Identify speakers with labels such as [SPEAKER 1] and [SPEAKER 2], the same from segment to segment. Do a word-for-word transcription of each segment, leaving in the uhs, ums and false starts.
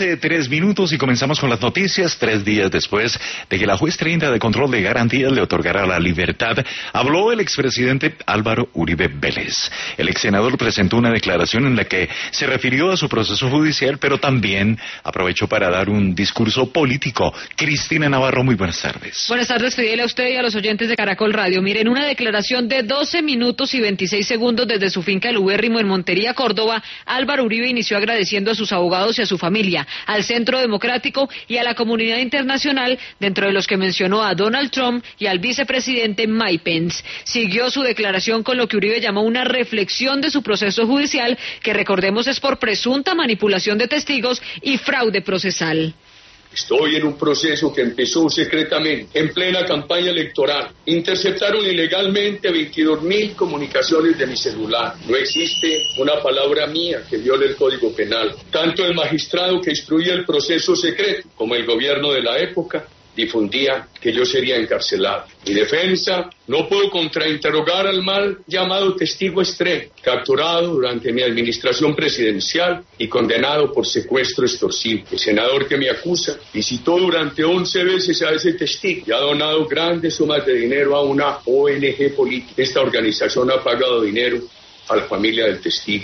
[SPEAKER 1] Tres minutos y comenzamos con las noticias. Tres días después de que la juez treinta de control de garantías le otorgara la libertad, habló el expresidente Álvaro Uribe Vélez. El ex senador presentó una declaración en la que se refirió a su proceso judicial, pero también aprovechó para dar un discurso político. Cristina Navarro, muy buenas tardes.
[SPEAKER 2] Buenas tardes, Fidel, a usted y a los oyentes de Caracol Radio. Miren, una declaración de doce minutos y veintiséis segundos desde su finca El Ubérrimo en Montería, Córdoba, Álvaro Uribe inició agradeciendo a sus abogados y a su familia, al Centro Democrático y a la comunidad internacional, dentro de los que mencionó a Donald Trump y al vicepresidente Mike Pence. Siguió su declaración con lo que Uribe llamó una reflexión de su proceso judicial, que recordemos es por presunta manipulación de testigos y fraude procesal.
[SPEAKER 3] Estoy en un proceso que empezó secretamente, en plena campaña electoral. Interceptaron ilegalmente veintidós mil comunicaciones de mi celular. No existe una palabra mía que viole el Código Penal. Tanto el magistrado que instruía el proceso secreto como el gobierno de la época difundía que yo sería encarcelado. Mi defensa no pudo contrainterrogar al mal llamado testigo estrella, capturado durante mi administración presidencial y condenado por secuestro extorsivo. El senador que me acusa visitó durante once veces a ese testigo y ha donado grandes sumas de dinero a una O N G política. Esta organización ha pagado dinero a la familia del testigo.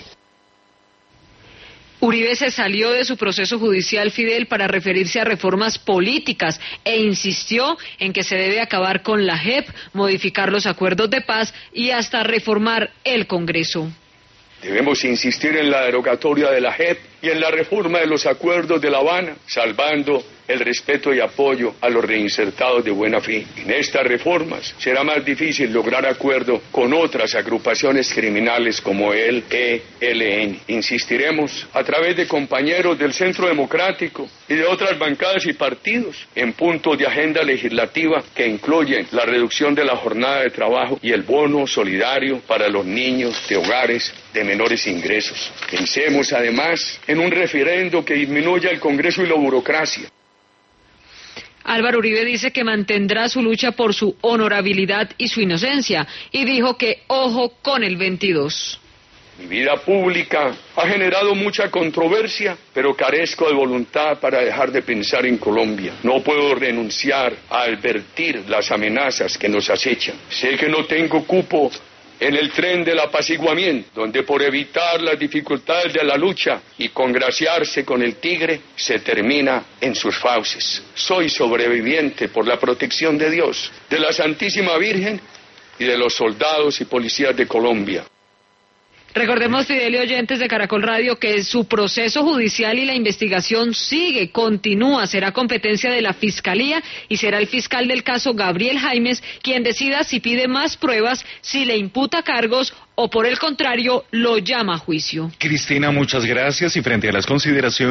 [SPEAKER 2] Uribe se salió de su proceso judicial, Fidel, para referirse a reformas políticas e insistió en que se debe acabar con la J E P, modificar los acuerdos de paz y hasta reformar el Congreso.
[SPEAKER 3] Debemos insistir en la derogatoria de la J E P y en la reforma de los acuerdos de La Habana, salvando el respeto y apoyo a los reinsertados de buena fe. En estas reformas será más difícil lograr acuerdo con otras agrupaciones criminales como el E L N. Insistiremos a través de compañeros del Centro Democrático y de otras bancadas y partidos en puntos de agenda legislativa que incluyen la reducción de la jornada de trabajo y el bono solidario para los niños de hogares de menores ingresos. Pensemos además en un referendo que disminuya el Congreso y la burocracia.
[SPEAKER 2] Álvaro Uribe dice que mantendrá su lucha por su honorabilidad y su inocencia, y dijo que ojo con el veintidós.
[SPEAKER 3] Mi vida pública ha generado mucha controversia, pero carezco de voluntad para dejar de pensar en Colombia. No puedo renunciar a advertir las amenazas que nos acechan. Sé que no tengo cupo en el tren del apaciguamiento, donde por evitar las dificultades de la lucha y congraciarse con el tigre, se termina en sus fauces. Soy sobreviviente por la protección de Dios, de la Santísima Virgen y de los soldados y policías de Colombia.
[SPEAKER 2] Recordemos, Fidel y oyentes de Caracol Radio, que su proceso judicial y la investigación sigue, continúa, será competencia de la Fiscalía y será el fiscal del caso, Gabriel Jaimes, quien decida si pide más pruebas, si le imputa cargos o por el contrario lo llama a juicio.
[SPEAKER 1] Cristina, muchas gracias, y frente a las consideraciones